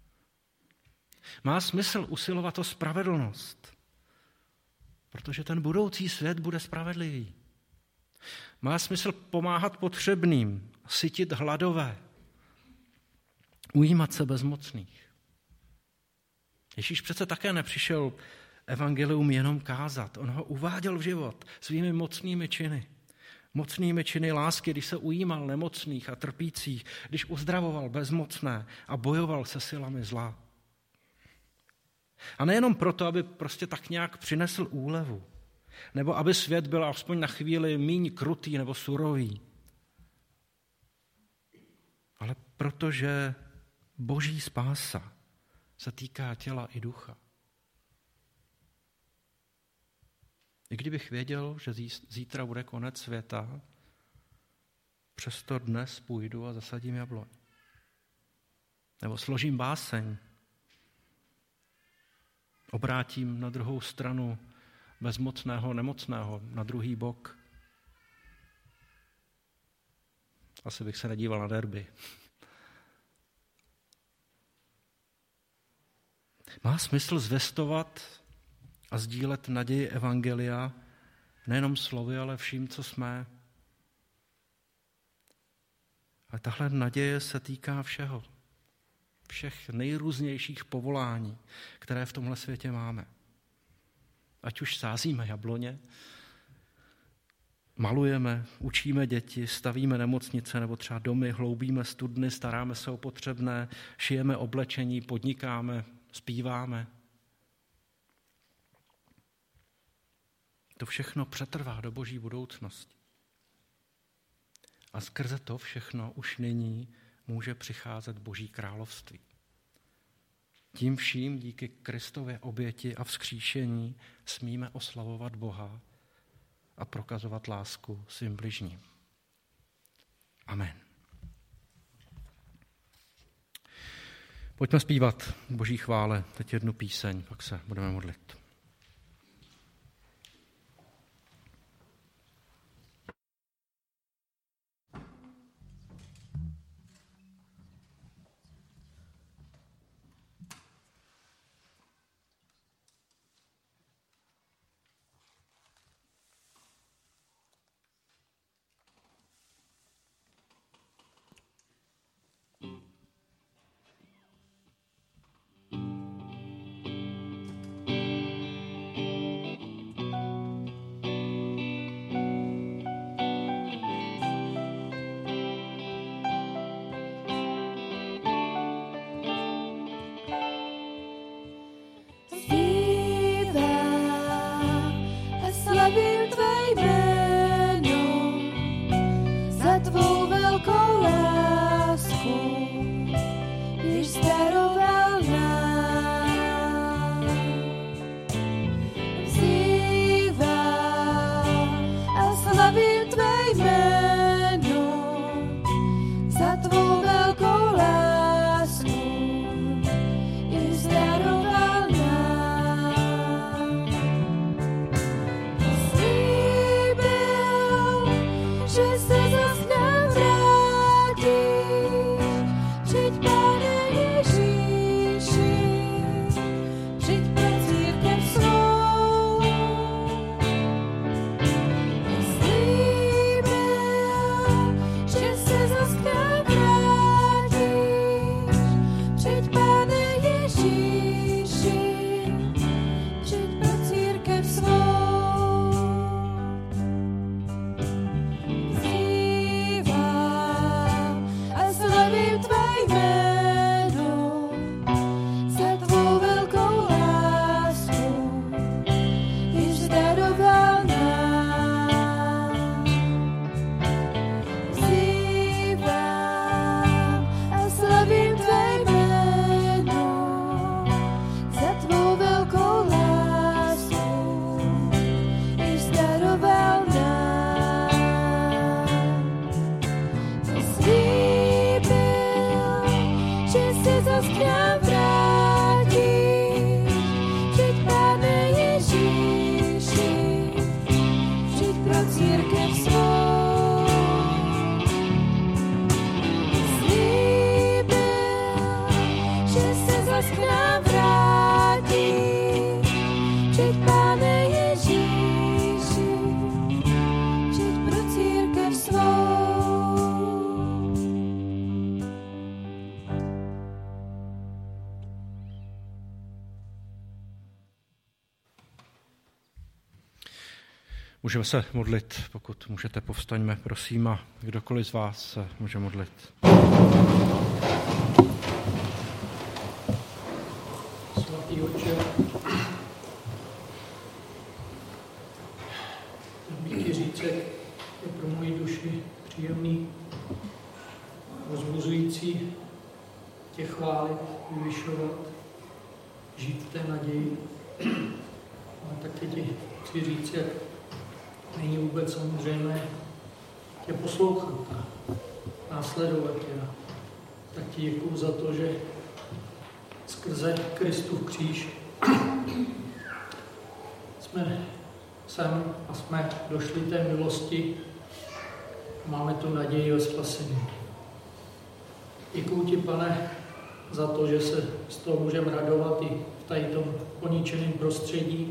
Má smysl usilovat o spravedlnost, protože ten budoucí svět bude spravedlivý. Má smysl pomáhat potřebným, sytit hladové, ujímat se bezmocných. Ježíš přece také nepřišel evangelium jenom kázat, on ho uváděl v život svými mocnými činy. Mocnými činy lásky, když se ujímal nemocných a trpících, když uzdravoval bezmocné a bojoval se silami zla. A nejenom proto, aby prostě tak nějak přinesl úlevu, nebo aby svět byl aspoň na chvíli míň krutý nebo surový, ale protože boží spása se týká těla i ducha. I kdybych věděl, že zítra bude konec světa, přesto dnes půjdu a zasadím jabloň. Nebo složím báseň, obrátím na druhou stranu bezmocného, nemocného, na druhý bok. Asi bych se nedíval na derby. Má smysl zvestovat a sdílet naději evangelia nejenom slovy, ale vším, co jsme. Ale tahle naděje se týká všeho. Všech nejrůznějších povolání, které v tomhle světě máme. Ať už sázíme jabloně, malujeme, učíme děti, stavíme nemocnice nebo třeba domy, hloubíme studny, staráme se o potřebné, šijeme oblečení, podnikáme, zpíváme. To všechno přetrvá do boží budoucnosti. A skrze to všechno už nyní může přicházet boží království. Tím vším díky Kristově oběti a vzkříšení smíme oslavovat Boha a prokazovat lásku svým bližním. Amen. Pojďme zpívat boží chvále, teď jednu píseň, pak se budeme modlit. Slíbil, Můžeme se modlit, pokud můžete, povstaňme, prosím, a kdokoliv z vás se může modlit. Svatý Otče, bytí řícek je pro moji duši příjemný, rozbuzující tě chválit, vyvyšovat, žít v té naději. Ale taky ti chci říct, jak není vůbec samozřejmé tě poslouchat a následovat tě. Tak ti děkuju za to, že skrze Kristův kříž jsme sem a jsme došli té milosti a máme tu naději o spasení. Děkuju ti, Pane, za to, že se z toho můžeme radovat i v tady tom poničeném prostředí.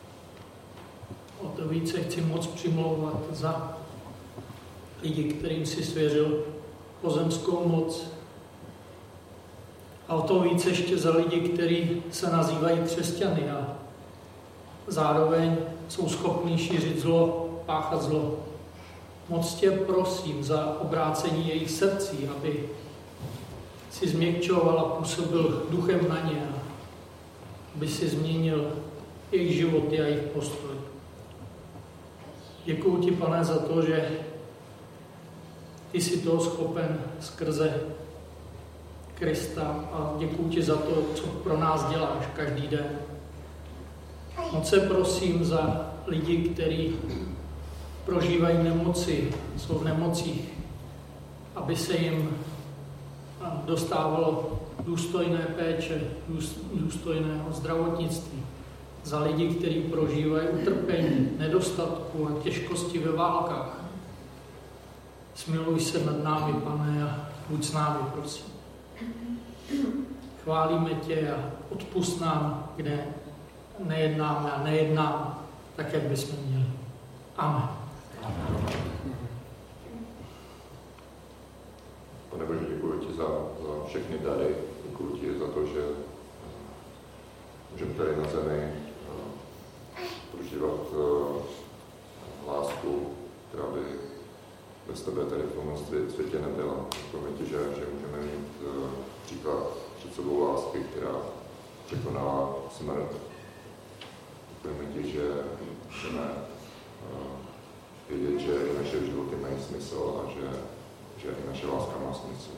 O to více chci moc přimlouvat za lidi, kterým si svěřil pozemskou moc. A o to více ještě za lidi, kteří se nazývají křesťany a zároveň jsou schopní šířit zlo, páchat zlo. Moc tě prosím za obrácení jejich srdcí, aby si změkčoval a působil duchem na ně, aby si změnil jejich životy a jejich postoj. Děkuju ti, Pane, za to, že ty jsi toho schopen skrze Krista a děkuju ti za to, co pro nás děláš každý den. Moc se prosím za lidi, kteří prožívají nemoci, jsou v nemocích, aby se jim dostávalo důstojné péče, důstojného zdravotnictví. Za lidi, kteří prožívají utrpení, nedostatku a těžkosti ve válkách. Smiluj se nad námi, Pane, a buď s námi, prosím. Chválíme tě a odpusť nám, kde nejednáme a nejednáme tak, jak bychom měli. Amen. Pane Bože, děkuji ti za všechny dary. Děkuji ti za to, že můžeme tady na zemi prožívat lásku, která by bez tebe tady v tom světě nebyla. Děkujeme ti, že můžeme mít příklad před sebou lásky, která překonala smrt. Děkujeme ti, že můžeme vědět, že i naše životy mají smysl a že i naše láska má smysl.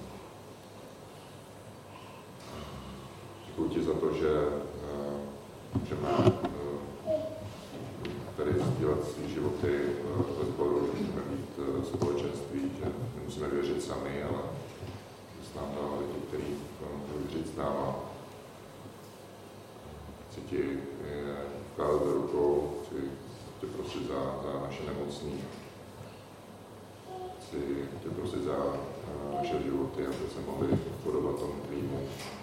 Děkuji ti za to, že můžeme tady sdílet své životy ve sboru, že můžeme být společenství, že nemusíme věřit sami, ale že s námi lidi, kteří budou věřit s náma. Chci ti vkázat do rukou, chci tě prosit za naše nemocní. Chci tě prosit za naše životy, aby se mohli podobat tomu tvýmu.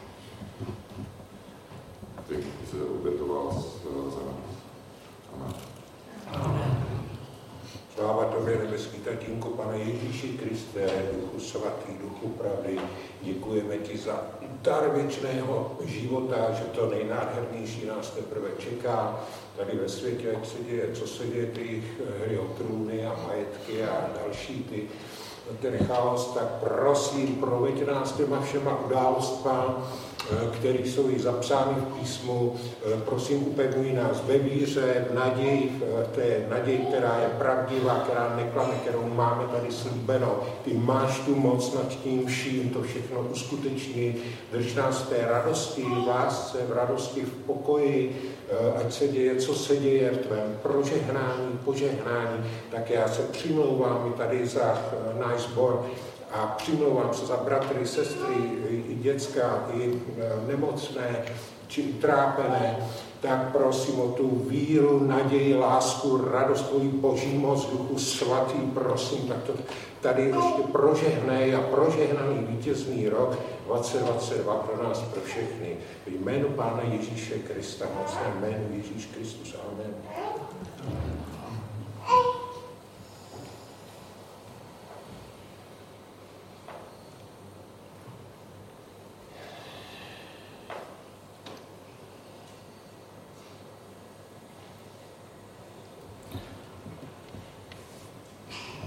Ty se obětoval za nás. Amen. Amen. Sláva tobě, nebeský tatínku, Pane Ježíši Kriste, Duchu svatý, Duchu pravdy, děkujeme ti za dar věčného života, že to nejnádhernější nás teprve čeká tady ve světě, jak se děje, co se děje, ty hry o trůny a majetky a další ten chaos, tak prosím, proveď nás těma všema událostma, které jsou i zapsány v písmu. Prosím, upevňuj nás ve víře, v naději, v té naději, která je pravdivá, která neklame, kterou máme tady slíbeno. Ty máš tu moc nad tím vším, to všechno uskuteční. Drž nás v té radosti, v lásce, v radosti, v pokoji, ať se děje, co se děje v tvém požehnání, tak já se přimlouvám i tady za náš sbor a přimlouvám se za bratry, sestry, i děcka, i nemocné, či utrápené, tak prosím o tu víru, naději, lásku, radost, tvojí boží moc, Duchu svatý, prosím, tak to tady ještě prožehnej a prožehnaný vítězný rok 2022 pro nás, pro všechny. V jménu Pána Ježíše Krista, mocné jménu Ježíš Kristus. Amen.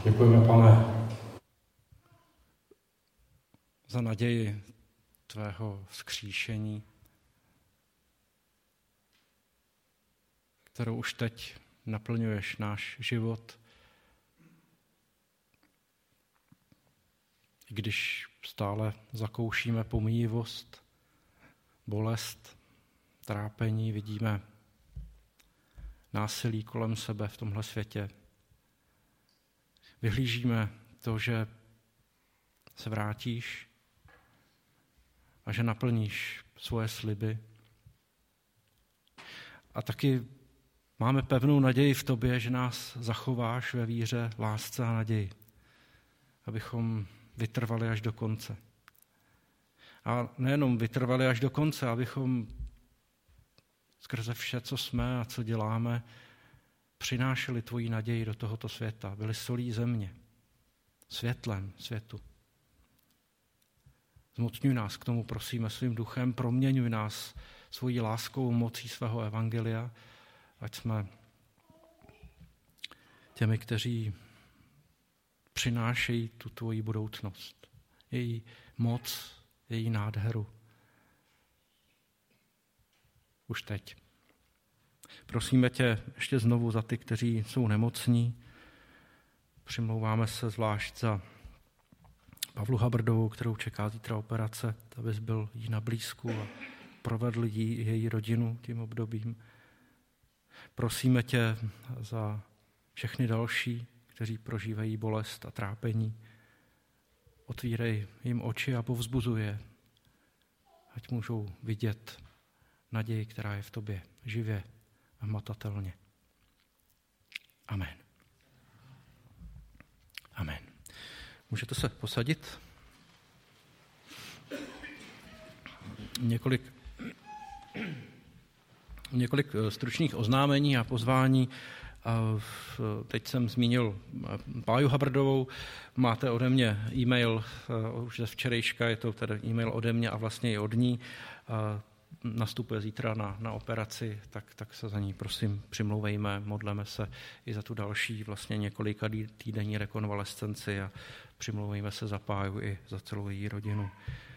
Děkujeme, Pane, za naději tvého vzkříšení, kterou už teď naplňuješ náš život. I když stále zakoušíme pomíjivost, bolest, trápení, vidíme násilí kolem sebe v tomhle světě. Vyhlížíme to, že se vrátíš a že naplníš svoje sliby. A taky máme pevnou naději v tobě, že nás zachováš ve víře, lásce a naději, abychom vytrvali až do konce. A nejenom vytrvali až do konce, abychom skrze vše, co jsme a co děláme, přinášeli tvoji naději do tohoto světa, byli solí země, světlem světu. Zmocňuj nás k tomu, prosíme, svým duchem, proměňuj nás svojí láskou, mocí svého evangelia, ať jsme těmi, kteří přinášejí tu tvoji budoucnost, její moc, její nádheru. Už teď. Prosíme tě ještě znovu za ty, kteří jsou nemocní. Přimlouváme se zvlášť za Pavlu Habrdovou, kterou čeká zítra operace, abys byl jí na blízku a provedl jí i její rodinu tím obdobím. Prosíme tě za všechny další, kteří prožívají bolest a trápení. Otvírej jim oči a povzbuzuj je, ať můžou vidět naději, která je v tobě, živě a hmatatelně. Amen. Amen. Můžete se posadit? Několik stručných oznámení a pozvání. Teď jsem zmínil Páju Habrdovou, máte ode mě e-mail už ze včerejška, je to tedy e-mail ode mě a vlastně i od ní. Nastupuje zítra na operaci, tak se za ní prosím přimlouvejme, modleme se i za tu další vlastně několika týdenní rekonvalescenci a přimlouvejme se za Páju i za celou její rodinu.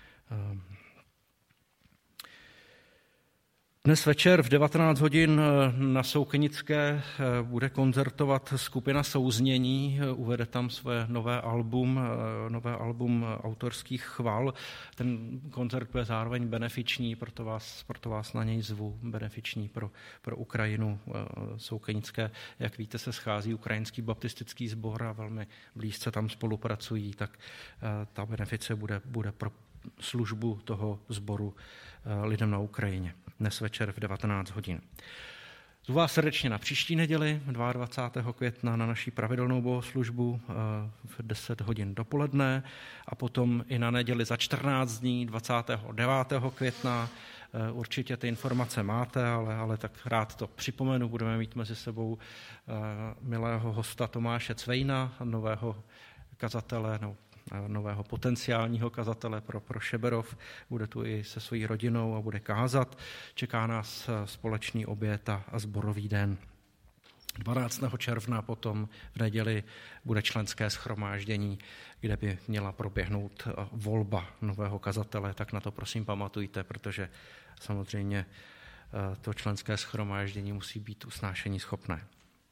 Dnes večer v 19 hodin na Soukenické bude koncertovat skupina Souznění, uvede tam své nové album autorských chval. Ten koncert bude zároveň benefiční, proto vás na něj zvu, benefiční pro Ukrajinu. Soukenické, jak víte, se schází ukrajinský baptistický sbor a velmi blízce tam spolupracují, tak ta benefice bude pro službu toho sboru lidem na Ukrajině. Dnes večer v 19 hodin. Zvu vás srdečně na příští neděli, 22. května, na naší pravidelnou bohoslužbu v 10 hodin dopoledne a potom i na neděli za 14 dní, 29. května. Určitě ty informace máte, ale tak rád to připomenu. Budeme mít mezi sebou milého hosta Tomáše Cvejna, nového kazatele, nového potenciálního kazatele pro Šeberov. Bude tu i se svojí rodinou a bude kázat. Čeká nás společný oběd a sborový den. 12. června potom v neděli bude členské shromáždění, kde by měla proběhnout volba nového kazatele. Tak na to prosím pamatujte, protože samozřejmě to členské shromáždění musí být usnášení schopné.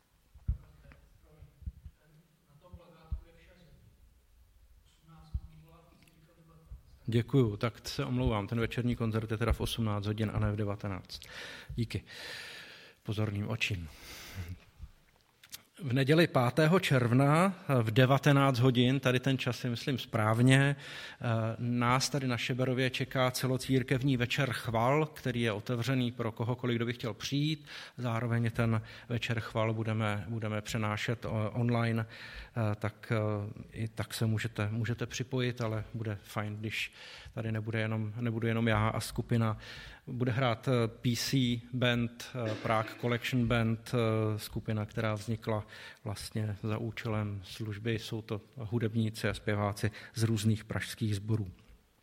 Děkuju, tak se omlouvám. Ten večerní koncert je teda v 18 hodin a ne v 19. Díky pozorným očím. V neděli 5. června v 19 hodin, tady ten čas je myslím správně, nás tady na Šeberově čeká celocírkevní večer chval, který je otevřený pro kohokoliv, kdo by chtěl přijít. Zároveň ten večer chval budeme přenášet online, tak se můžete připojit, ale bude fajn, když tady nebudu jenom já a skupina. Bude hrát PC Band, Prague Collection Band, skupina, která vznikla vlastně za účelem služby. Jsou to hudebníci a zpěváci z různých pražských sborů.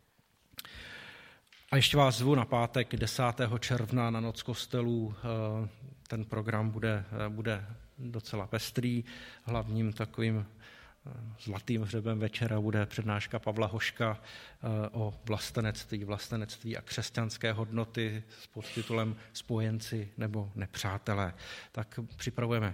A ještě vás zvu na pátek 10. června na Noc kostelů. Ten program bude docela pestrý. Hlavním takovým zlatým hřebem večera bude přednáška Pavla Hoška o vlastenectví a křesťanské hodnoty s podtitulem Spojenci nebo nepřátelé. Tak připravíme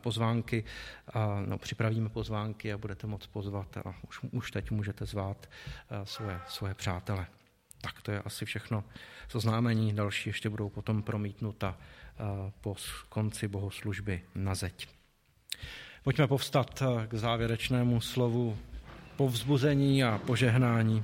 pozvánky a budete moct pozvat a už teď můžete zvát svoje přátele. Tak to je asi všechno seznámení, další ještě budou potom promítnuta po konci bohoslužby na zeď. Pojďme povstat k závěrečnému slovu povzbuzení a požehnání.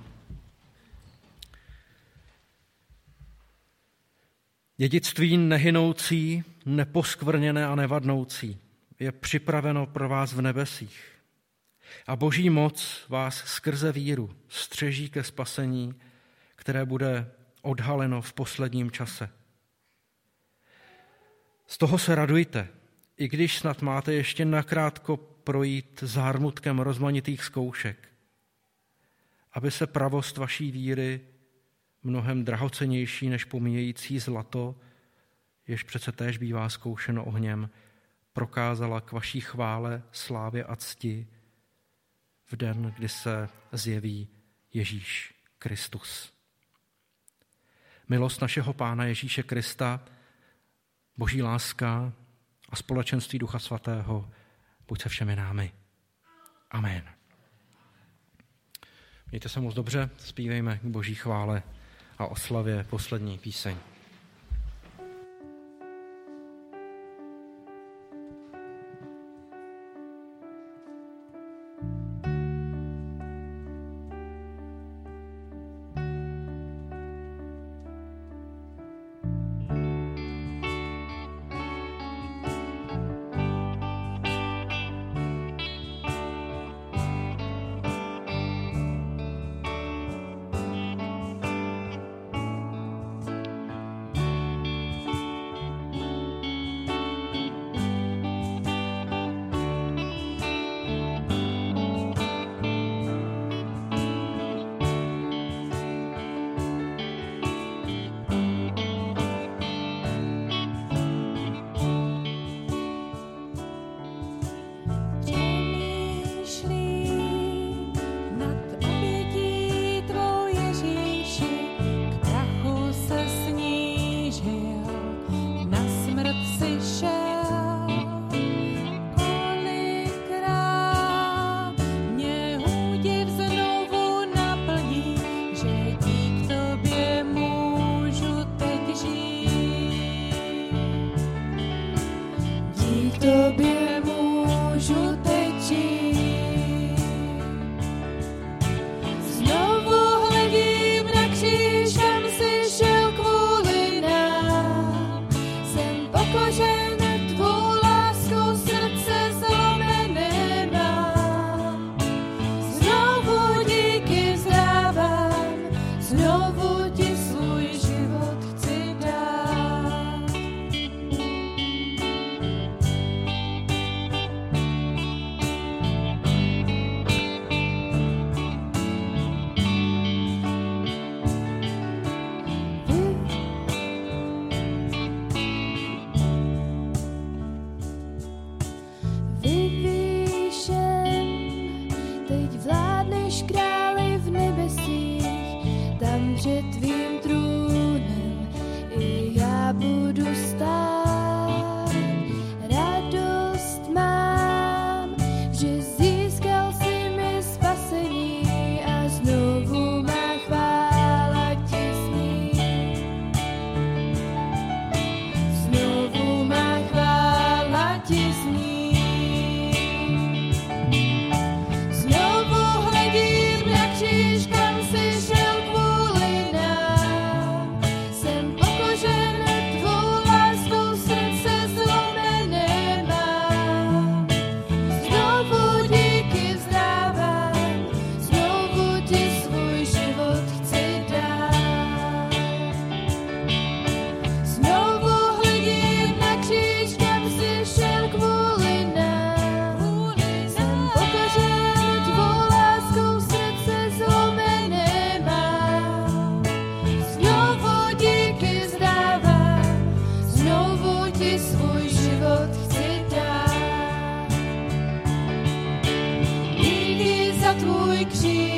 Dědictví nehynoucí, neposkvrněné a nevadnoucí je připraveno pro vás v nebesích. A Boží moc vás skrze víru střeží ke spasení, které bude odhaleno v posledním čase. Z toho se radujte, i když snad máte ještě nakrátko projít zármutkem rozmanitých zkoušek, aby se pravost vaší víry, mnohem drahocennější než pomíjející zlato, jež přece též bývá zkoušeno ohněm, prokázala k vaší chvále, slávě a cti v den, kdy se zjeví Ježíš Kristus. Milost našeho Pána Ježíše Krista, Boží láska a společenství Ducha Svatého buď se všemi námi. Amen. Mějte se moc dobře, zpívejme k Boží chvále a oslavě poslední píseň. Znovu hledím na kříž, kam si šel kvůli nám. tvůj kříž.